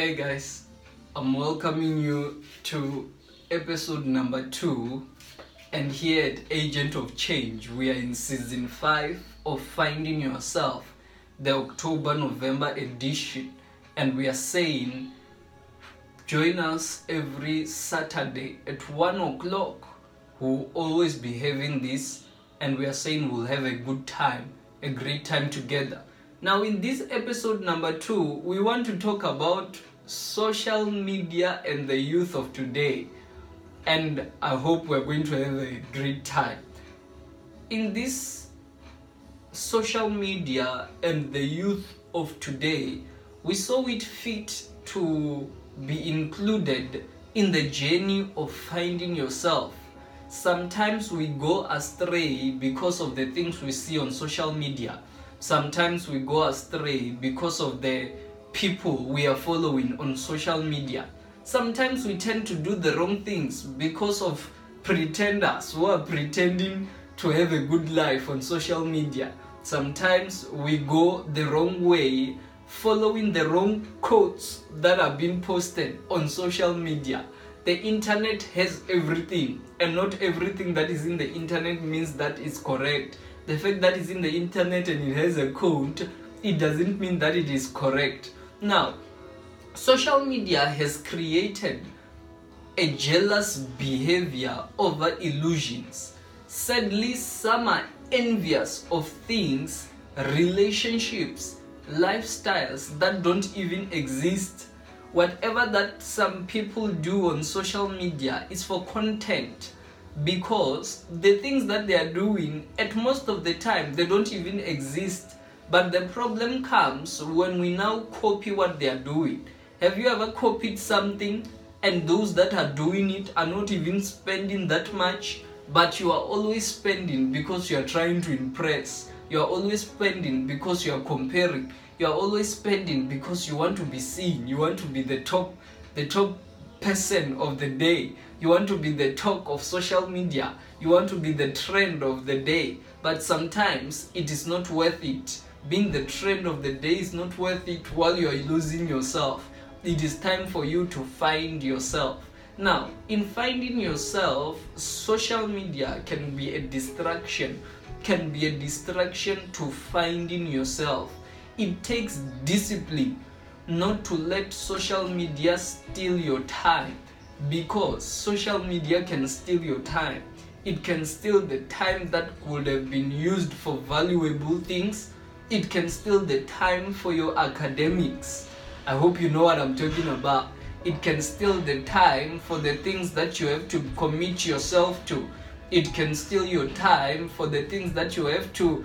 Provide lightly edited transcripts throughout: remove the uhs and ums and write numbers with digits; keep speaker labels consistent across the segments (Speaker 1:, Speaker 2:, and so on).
Speaker 1: Hi guys, I'm welcoming you to episode number 2, and here at Agent of Change we are in season 5 of Finding Yourself, the October-November edition, and we are saying join us every Saturday at 1 o'clock. We'll always be having this, and we are saying we'll have a good time, a great time together. Now in this episode number 2, we want to talk about social media and the youth of today, and I hope we're going to have a great time. In this social media and the youth of today, we saw it fit to be included in the journey of finding yourself. Sometimes we go astray because of the things we see on social media. Sometimes we go astray because of the people we are following on social media. Sometimes we tend to do the wrong things because of pretenders who are pretending to have a good life on social media. Sometimes we go the wrong way, following the wrong quotes that are being posted on social media. The internet has everything, and not everything that is in the internet means that it's correct. The fact that it's in the internet and it has a quote, it doesn't mean that it is correct. Now, social media has created a jealous behavior over illusions. Sadly, some are envious of things, relationships, lifestyles that don't even exist. Whatever that some people do on social media is for content, because the things that they are doing at most of the time they don't even exist. But the problem comes when we now copy what they are doing. Have you ever copied something and those that are doing it are not even spending that much, but you are always spending because you are trying to impress? You are always spending because you are comparing. You are always spending because you want to be seen. You want to be the top person of the day. You want to be the talk of social media. You want to be the trend of the day. But sometimes it is not worth it. Being the trend of the day is not worth it while you are losing yourself. It is time for you to find yourself. Now, in finding yourself, social media can be a distraction. Can be a distraction to finding yourself. It takes discipline not to let social media steal your time, because social media can steal your time. It can steal the time that could have been used for valuable things. It can steal the time for your academics. I hope you know what I'm talking about. It can steal the time for the things that you have to commit yourself to. It can steal your time for the things that you have to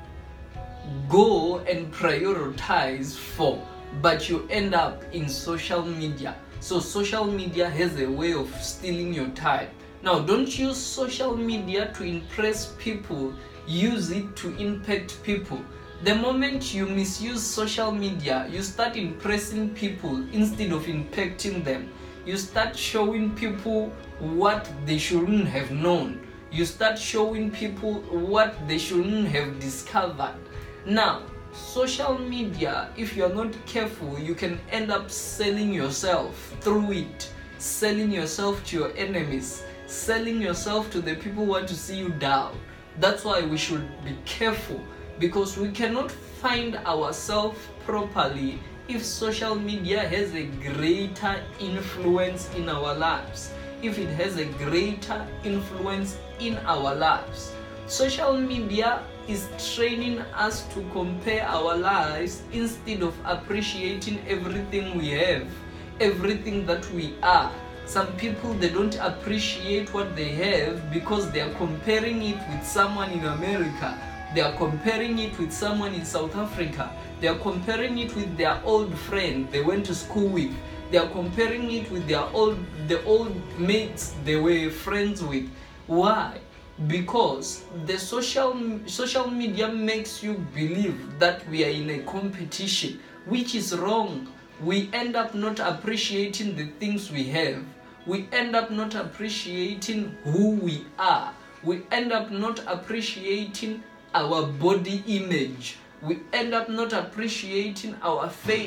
Speaker 1: go and prioritize for, but you end up in social media. So social media has a way of stealing your time. Now, don't use social media to impress people, use it to impact people. The moment you misuse social media, you start impressing people instead of impacting them. You start showing people what they shouldn't have known. You start showing people what they shouldn't have discovered. Now, social media, if you're not careful, you can end up selling yourself through it. Selling yourself to your enemies. Selling yourself to the people who want to see you down. That's why we should be careful, because we cannot find ourselves properly if social media has a greater influence in our lives. If it has a greater influence in our lives. Social media is training us to compare our lives instead of appreciating everything we have, everything that we are. Some people, they don't appreciate what they have because they are comparing it with someone in America. They are comparing it with someone in South Africa. They are comparing it with their old friend they went to school with. They are comparing it with the old mates they were friends with. Why? Because the social media makes you believe that we are in a competition, which is wrong. We end up not appreciating the things we have. We end up not appreciating who we are. We end up not appreciating our body image. We end up not appreciating our face.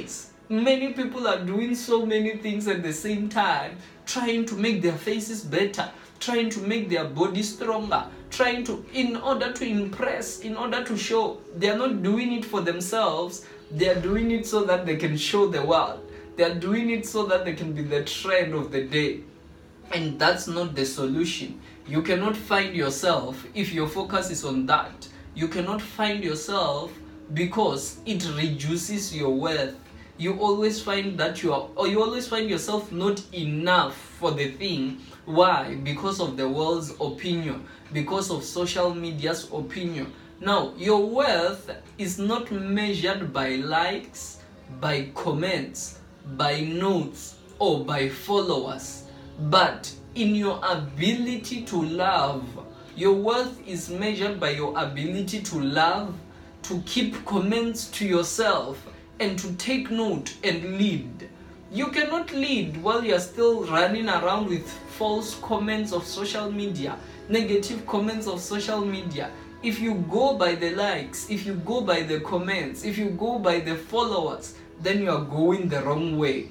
Speaker 1: Many people are doing so many things at the same time, trying to make their faces better, trying to make their body stronger, trying to, in order to impress, in order to show. They are not doing it for themselves, they are doing it so that they can show the world. They are doing it so that they can be the trend of the day. And that's not the solution. You cannot find yourself if your focus is on that. You cannot find yourself because it reduces your worth. You always find that you always find yourself not enough for the thing. Why? Because of the world's opinion, because of social media's opinion. Now, your worth is not measured by likes, by comments, by notes, or by followers, but in your ability to love. Your worth is measured by your ability to love, to keep comments to yourself, and to take note and lead. You cannot lead while you're still running around with false comments of social media, negative comments of social media. If you go by the likes, if you go by the comments, if you go by the followers, then you are going the wrong way.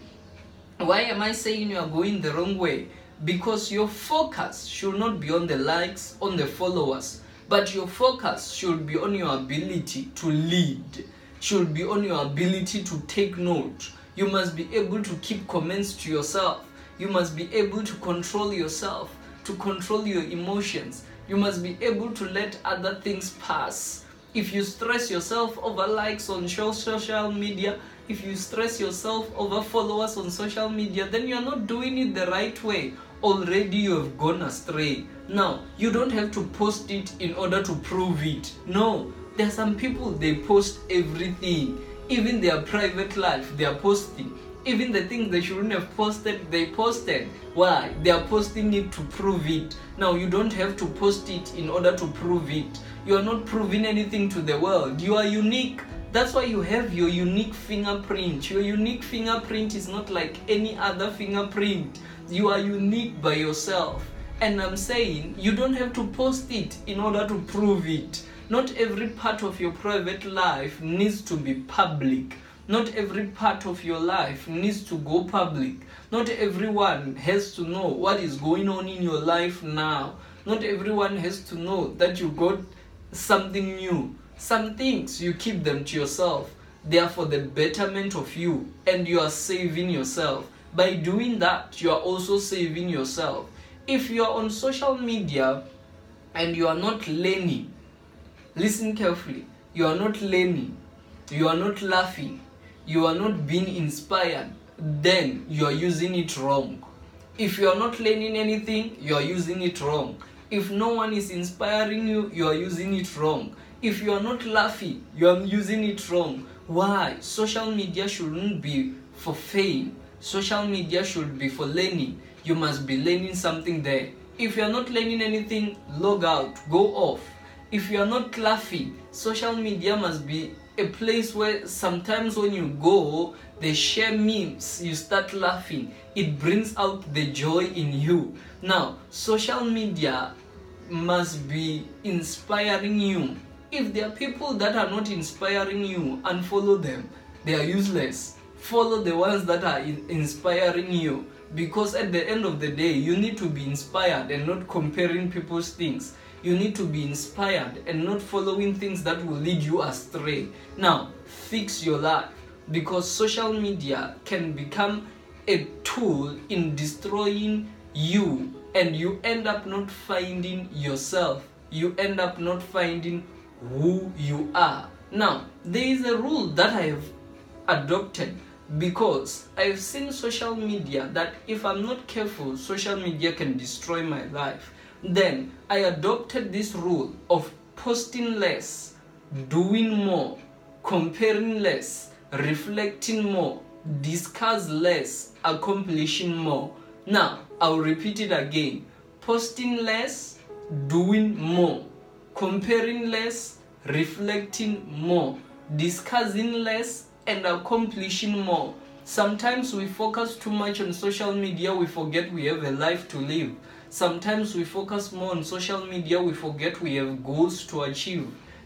Speaker 1: Why am I saying you are going the wrong way? Because your focus should not be on the likes, on the followers, but your focus should be on your ability to lead, should be on your ability to take note. You must be able to keep comments to yourself. You must be able to control yourself, to control your emotions. You must be able to let other things pass. If you stress yourself over likes on social media, if you stress yourself over followers on social media, then you are not doing it the right way. Already you have gone astray. Now, you don't have to post it in order to prove it. No, there are some people, they post everything. Even their private life, they are posting. Even the things they shouldn't have posted, they posted. Why? They are posting it to prove it. Now, you don't have to post it in order to prove it. You are not proving anything to the world. You are unique. That's why you have your unique fingerprint. Your unique fingerprint is not like any other fingerprint. You are unique by yourself. And I'm saying you don't have to post it in order to prove it. Not every part of your private life needs to be public. Not every part of your life needs to go public. Not everyone has to know what is going on in your life now. Not everyone has to know that you got something new. Some things, you keep them to yourself. They are for the betterment of you, and you are saving yourself. By doing that, you are also saving yourself. If you are on social media and you are not learning, listen carefully, you are not learning, you are not laughing, you are not being inspired, then you are using it wrong. If you are not learning anything, you are using it wrong. If no one is inspiring you, you are using it wrong. If you are not laughing, you are using it wrong. Why? Social media shouldn't be for fame. Social media should be for learning. You must be learning something there. If you are not learning anything, log out, go off. If you are not laughing, social media must be a place where sometimes when you go, they share memes, you start laughing. It brings out the joy in you. Now, social media must be inspiring you. If there are people that are not inspiring you, unfollow them. They are useless. Follow the ones that are inspiring you. Because at the end of the day, you need to be inspired and not comparing people's things. You need to be inspired and not following things that will lead you astray. Now, fix your life, because social media can become a tool in destroying you, and you end up not finding yourself. You end up not finding who you are. Now, there is a rule that I have adopted, because I've seen social media that if I'm not careful, social media can destroy my life. Then I adopted this rule of posting less, doing more, comparing less, reflecting more, discuss less, accomplishing more. Now, I'll repeat it again. Posting less, doing more, comparing less, reflecting more, discussing less, and accomplishing more. Sometimes we focus too much on social media, we forget we have a life to live. Sometimes we focus more on social media, we forget we have goals to achieve.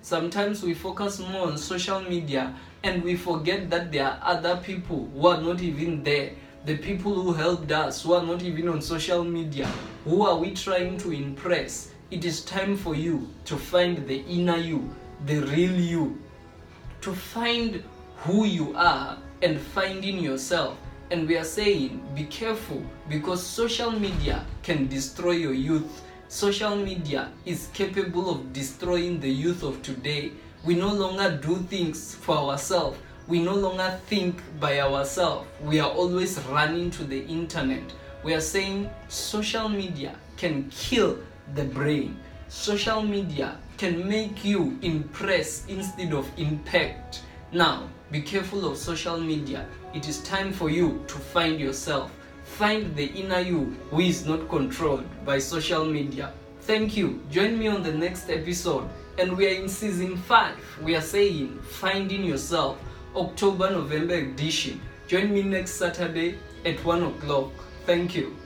Speaker 1: Sometimes we focus more on social media and we forget that there are other people who are not even there. The people who helped us, who are not even on social media. Who are we trying to impress? It is time for you to find the inner you, the real you. To find who you are and finding yourself. And we are saying, be careful, because social media can destroy your youth. Social media is capable of destroying the youth of today. We no longer do things for ourselves. We no longer think by ourselves. We are always running to the internet. We are saying social media can kill the brain. Social media can make you impress instead of impact. Now, be careful of social media. It is time for you to find yourself. Find the inner you who is not controlled by social media. Thank you. Join me on the next episode. And we are in season 5. We are saying finding yourself, October-November edition. Join me next Saturday at 1 o'clock. Thank you.